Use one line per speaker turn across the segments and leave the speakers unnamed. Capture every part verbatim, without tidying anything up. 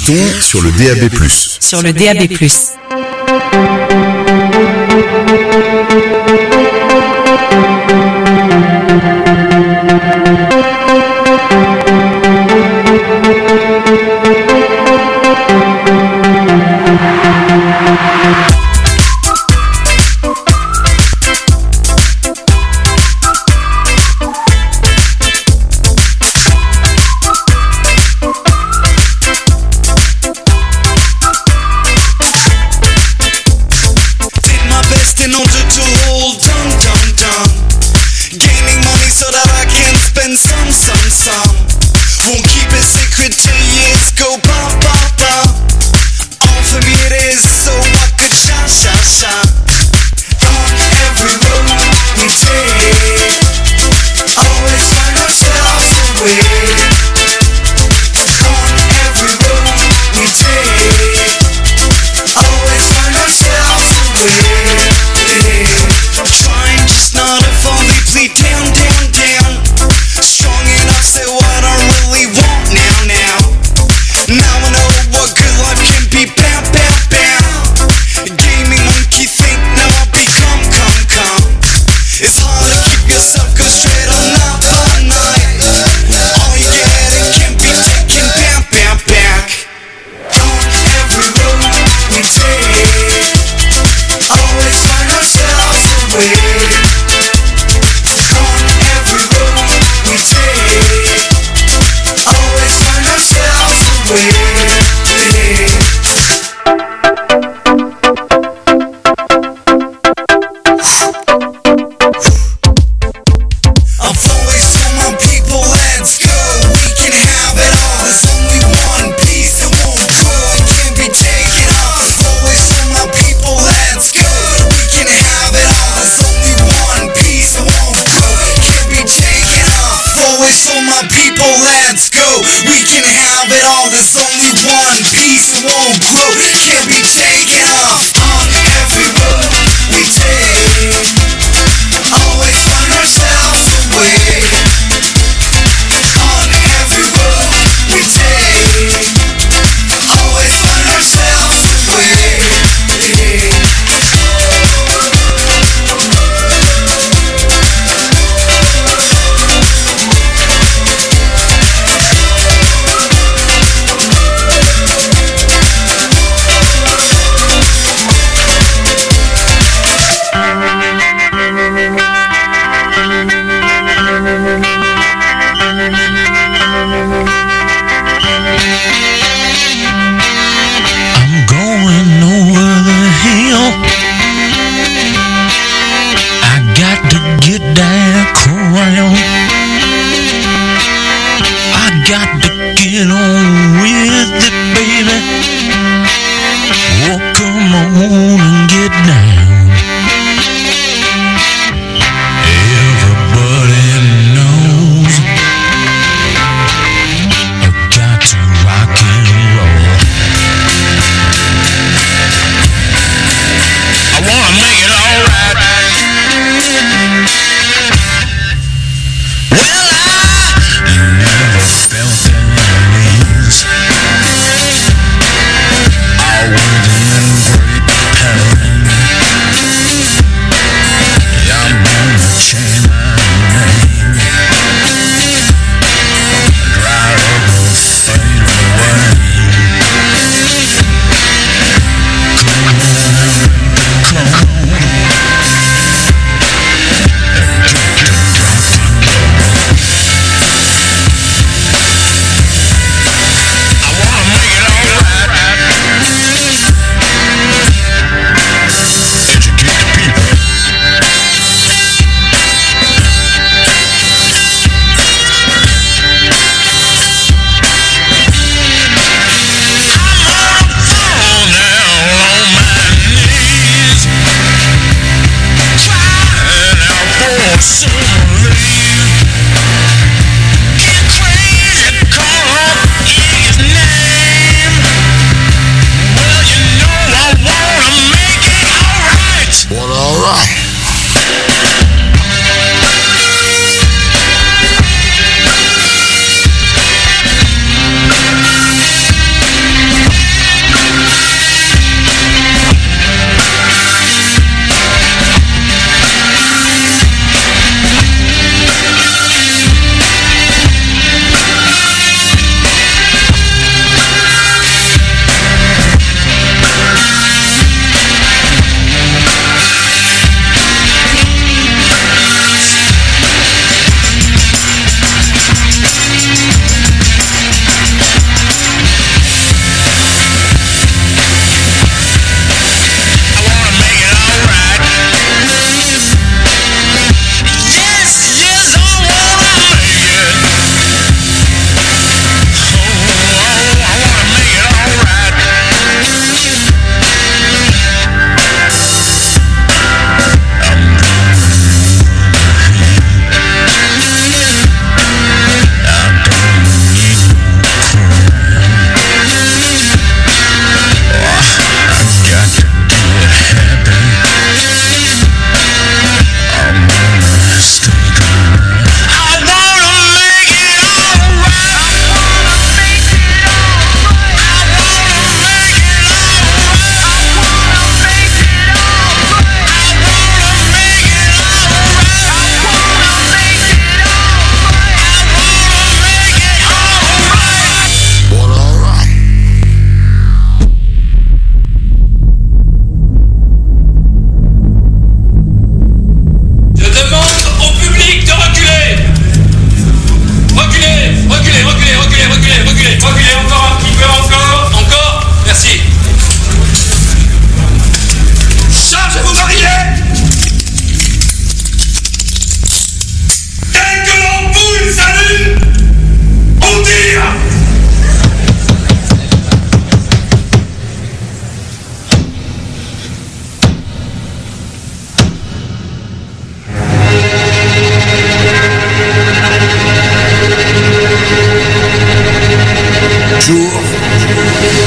Bouton sur le D A B plus.
Sur le D A B plus.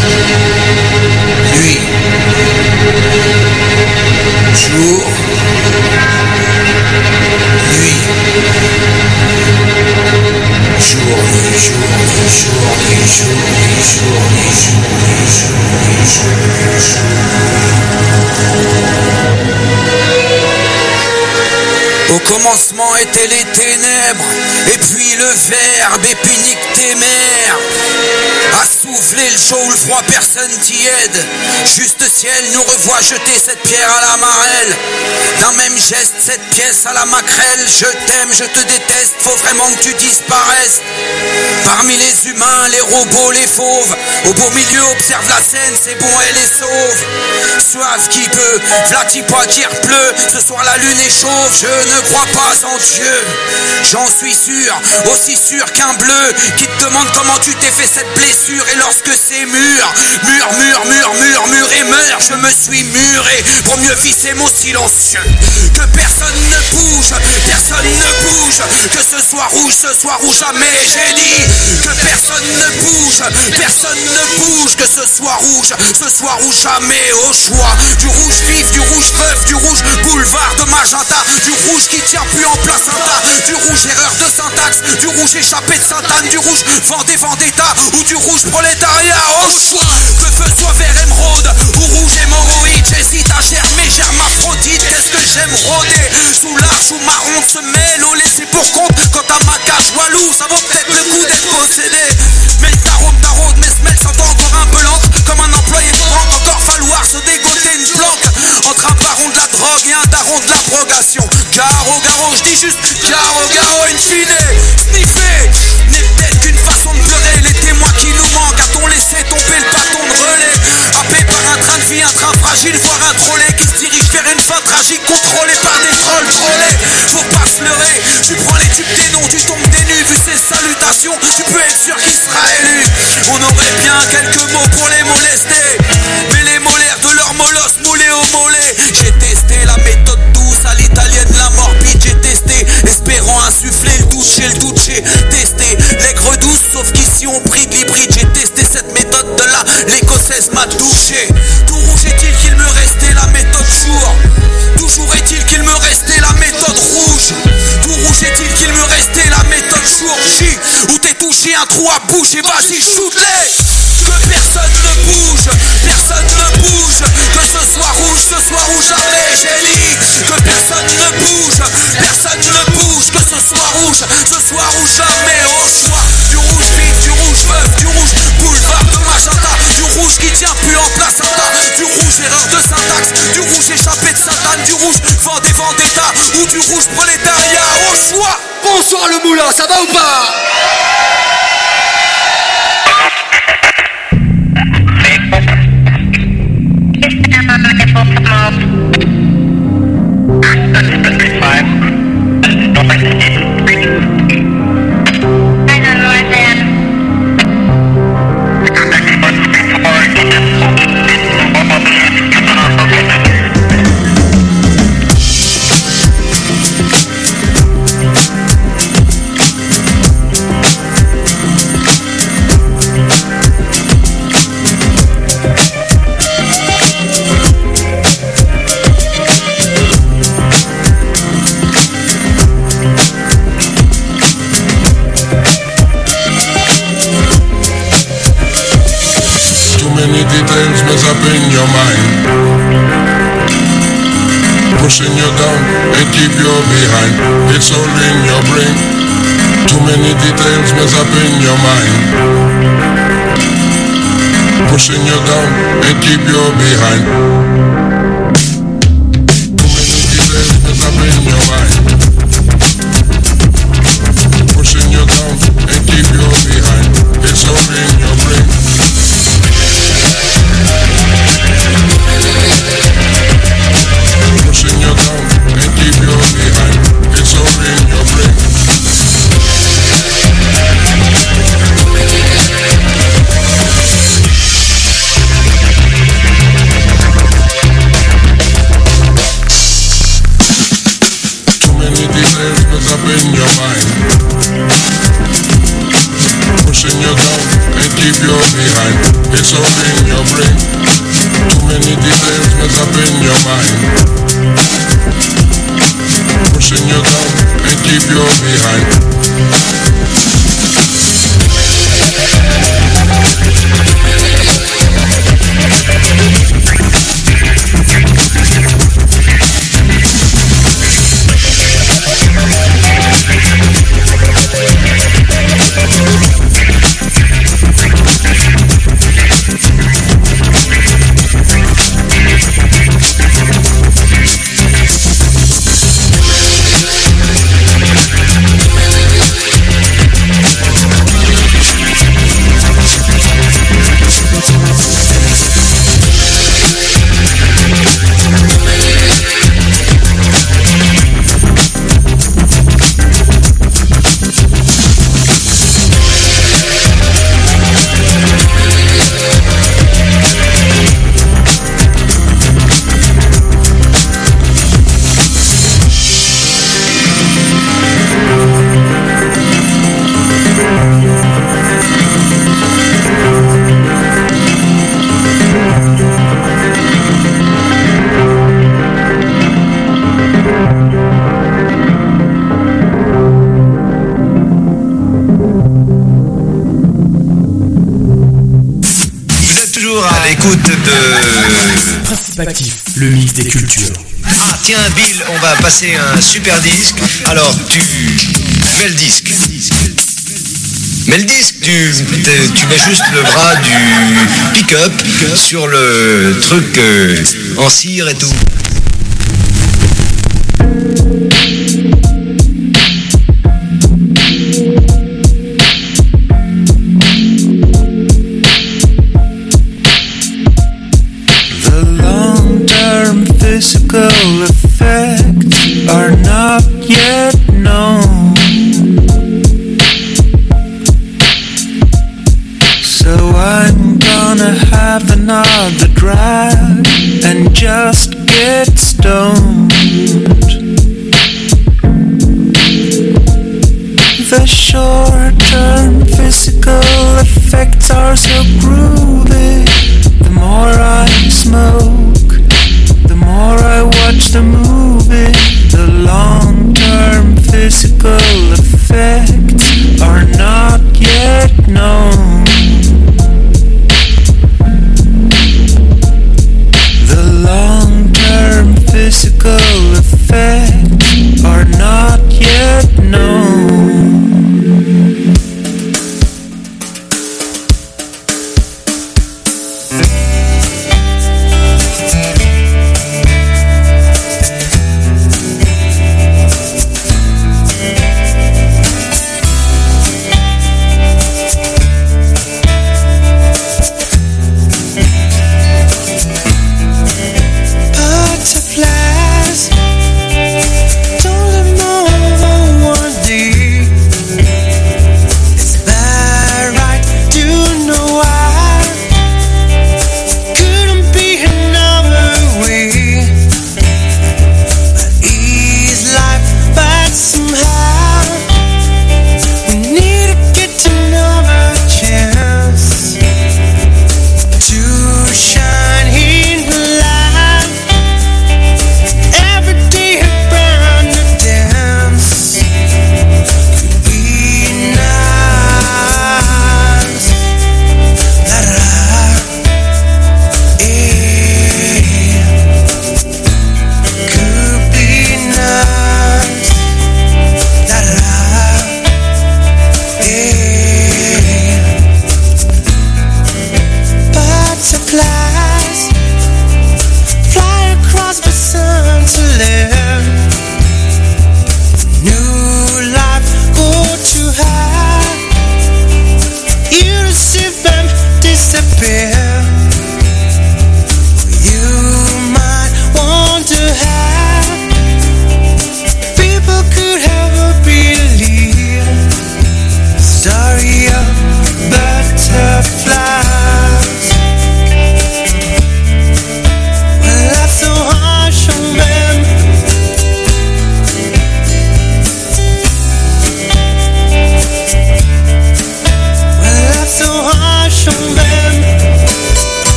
Nuit. Jour. Nuit. Jour, nuit, jour, nuit, jour, nuit, jour, nuit, jour, nuit, jour, nuit, jour, nuit, jour, nuit, jour. Au commencement étaient les ténèbres, et puis le verbe, et puis nique tes mères. À souffler le chaud ou le froid, personne t'y aide. Juste ciel nous revoit jeter cette pierre à la marelle. D'un même geste, cette pièce à la maquerelle. Je t'aime, je te déteste, faut vraiment que tu disparaisses. Parmi les humains, les robots, les fauves, au beau milieu, observe la scène, c'est bon, elle est sauve. Soif qui peut, vlati pas qu'il pleut. Ce soir la lune est chauve, je ne crois pas en Dieu. J'en suis sûr, aussi sûr qu'un bleu qui te demande comment tu t'es fait cette blessure. Et lorsque c'est mûr, mûr, mûr, mûr, mûr, mûr et meurt, je me suis muré pour mieux visser mon silencieux. Que personne ne bouge, personne ne bouge. Que ce soit rouge, ce soit rouge jamais, j'ai dit. Que personne ne bouge, personne ne bouge. Que ce soit rouge, ce soit rouge jamais, au choix. Du rouge vif, du rouge veuf, du rouge boulevard de magenta. Du rouge qui tient plus en place un tas. Du rouge erreur de syntaxe, du rouge échappé de Sainte-Anne. Du rouge Vendée Vendetta ou du rouge prolétariat, au choix. Que feu soit vert émeraude ou rouge hémorroïde. J'hésite à germer, germaphrodite. Qu'est-ce que j'aime rôder sous l'arche ou marron de se mêle au laisser pour compte. Quant à ma cage walou, ça vaut peut-être le coup d'être possédé. Mais le tarot taraude, mes semelles sont encore un peu lentes. Comme un employé de banque, encore falloir se dégoter une planque. Entre un baron de la drogue et un daron de l'abrogation. Garo, garo, je dis juste garo, garo, in fine. Sniffer n'est peut-être qu'une façon de pleurer. Les témoins qui nous manquent, a-t-on laissé tomber le bâton de relais? Happé par un train de vie, un train fragile, voire un trolley qui se dirige vers une fin tragique, contrôlé par des trolls trollés. Faut pas se leurrer, tu prends les types des noms, tu tombes des nues, vu ses salutations, tu peux être sûr qu'il sera élu. On aurait bien quelques mots pour les molester, mais les molaires de leur molosse moulés au mollet. J'ai testé la méthode douce à l'italienne, la morbide, j'ai testé, espérant insuffler le doute chez le doute, j'ai testé l'aigre douce, sauf qu'ici on bride l'hybride. J'ai testé cette méthode de là, l'écossaise m'a touché. Tout rouge est-il qu'il me restait la méthode jour? Toujours est-il qu'il me restait la méthode rouge? Tout rouge est-il qu'il me restait la méthode jour J? Où t'es touché un trou à bouche et vas-y shoot-les. Que personne ne bouge, personne ne bouge. Que ce soit rouge, ce soit rouge jamais, j'ai dit. Que personne ne bouge, personne ne bouge. Que ce soit rouge, ce soit rouge jamais, au choix. Du rouge vif, du rouge veuf, du rouge boulevard de magenta. Du rouge qui tient plus en place un tas. Du rouge erreur de syntaxe, du rouge échappé de Sainte-Anne. Du rouge Vendée Vendetta ou du rouge prolétariat, au choix.
Bonsoir le moulin, ça va ou pas?
Details mess up in your mind, pushing you down and keep you behind. It's all in your brain. Too many details mess up in your mind, pushing you down and keep you behind. Too many details mess up in your mind, pushing you down and keep you behind. It's all in your brain. Pushing you down and keep you behind. It's all in your brain. Too many details mess up in your mind, pushing you down and keep you behind. It's all in
toujours à l'écoute de...
Principe Actif, le mix des cultures.
Ah tiens Bill, on va passer un super disque. Alors tu mets le disque. Mets le disque, tu, tu mets juste le bras du pick-up sur le truc euh, en cire et tout.
Physical effects are not yet known, so I'm gonna have another drive and just get stoned. The short-term physical effects are so groovy. The more I smoke, the more I watch the movie. The long-term physical effects are not yet known. The long-term physical effects are not yet known.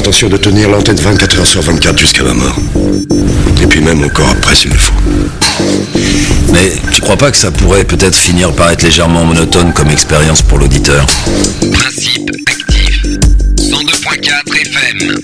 l'intention de tenir l'antenne vingt-quatre heures sur vingt-quatre jusqu'à ma mort. Et puis même encore après s'il le faut.
Mais tu crois pas que ça pourrait peut-être finir par être légèrement monotone comme expérience pour l'auditeur?
Principe actif. cent deux point quatre F M.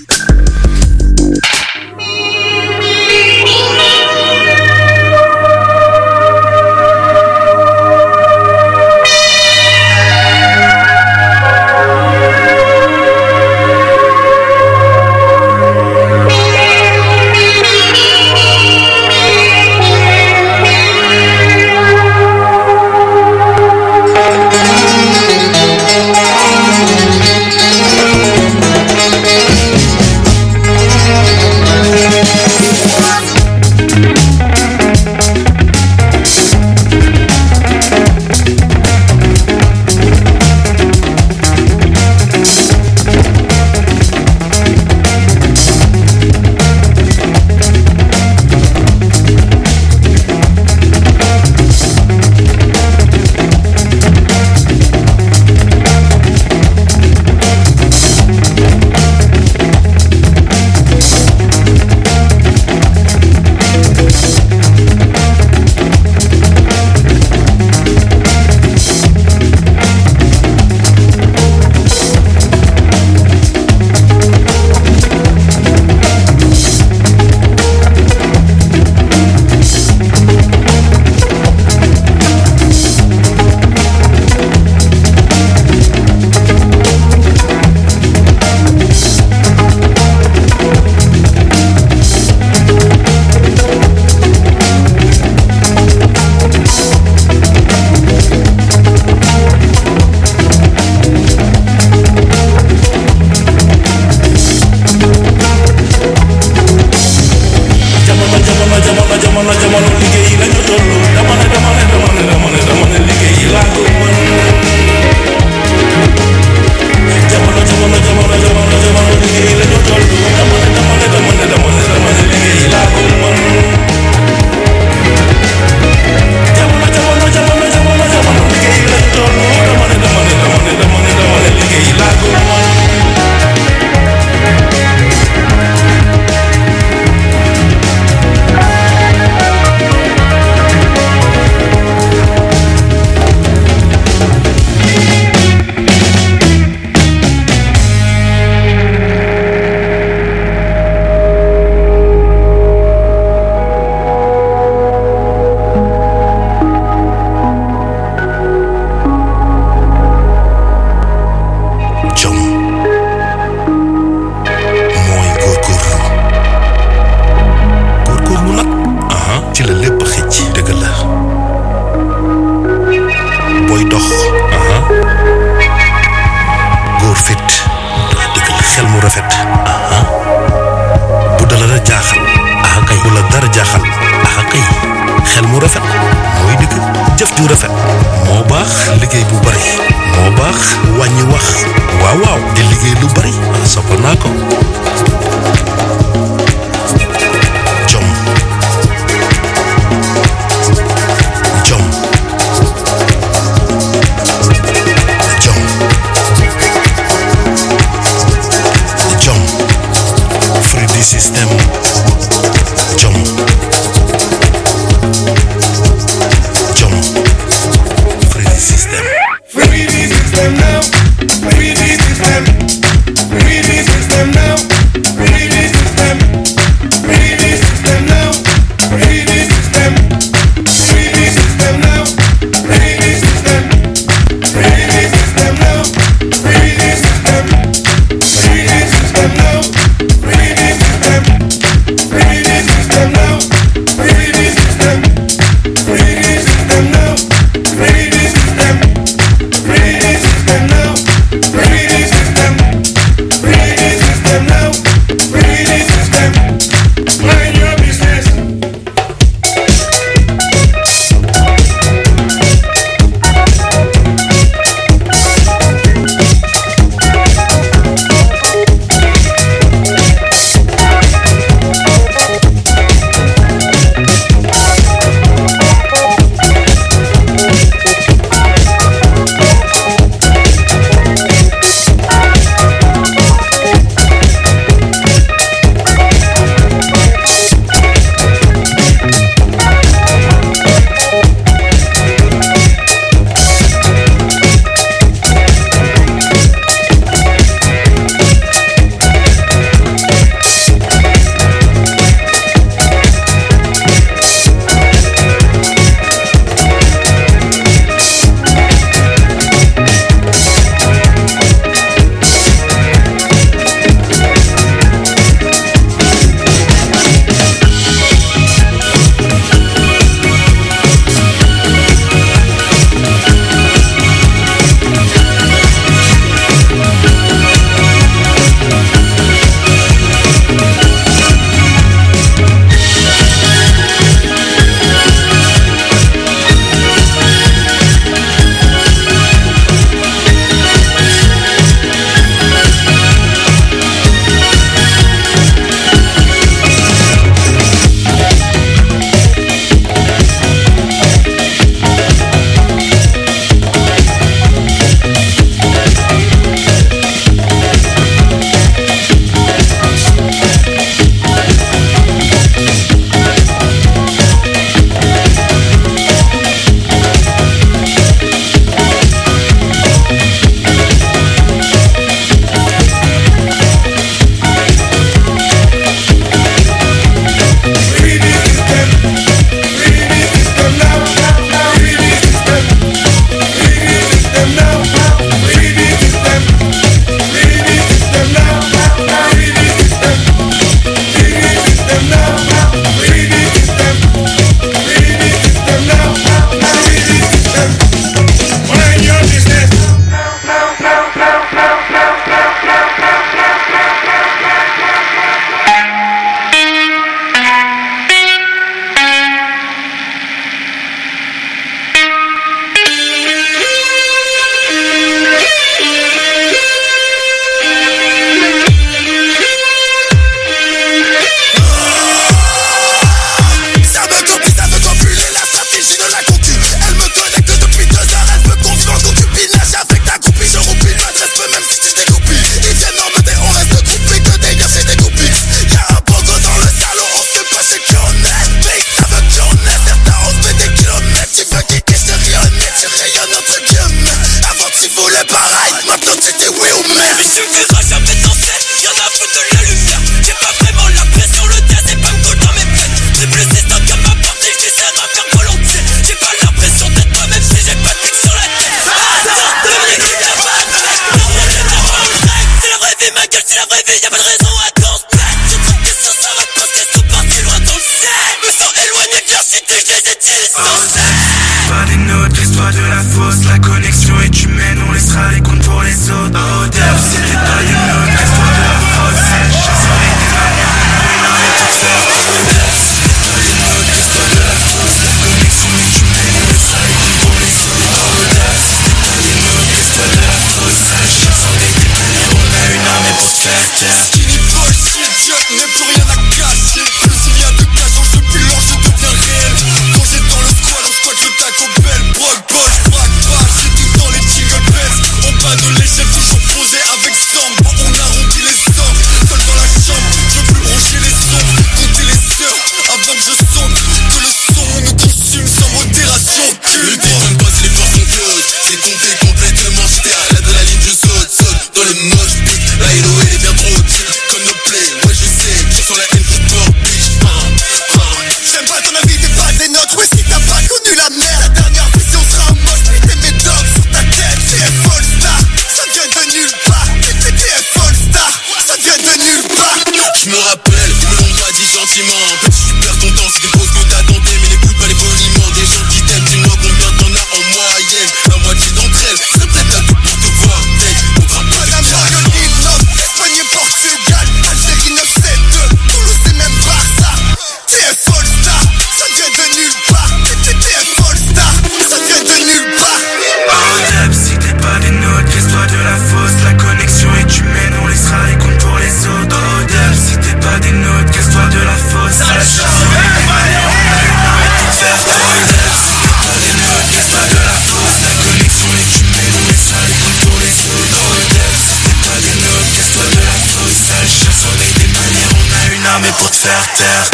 sentiments. Petit, tu perds ton temps, c'est des fausses que t'as tenté, mais n'écoute pas les poliments des gens qui t'aiment. Dis-moi combien t'en as en moyenne. La moitié d'entre elles serait prête à tout pour te voir tête. On grimpe pas les
Madame Love, Espagne et Portugal, Algérie neuf sept deux, Toulouse et même Barça. T'es un folle star, ça vient de nulle part. T'es un folle star, ça vient de nulle part.
Hold up, si t'es pas des nôtres, casse-toi de la fosse. La connexion est humaine, on laissera les comptes pour les autres. Hold up, si t'es pas des nôtres, casse-toi de la fosse. À la chance, on est des manières, on a une arme pour te faire taire. Hold up, si t'es pas des nôtres, casse-toi de la fosse. La connexion est humaine, on laissera les comptes pour les autres. Hold up, si t'es pas des nôtres, casse-toi de la fosse. À la chance, on est des manières, on a une arme pour te faire taire.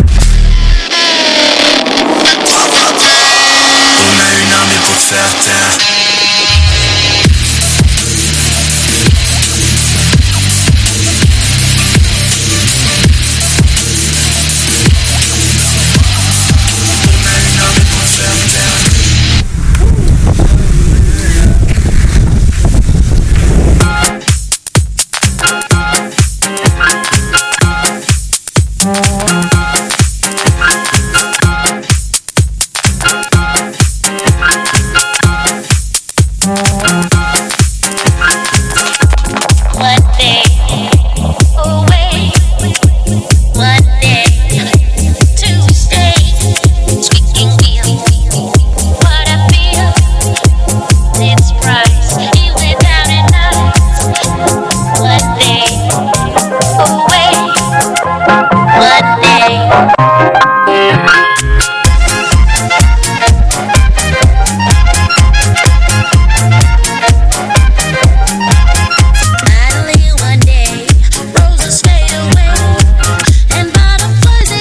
On a une arme pour te faire taire.
One day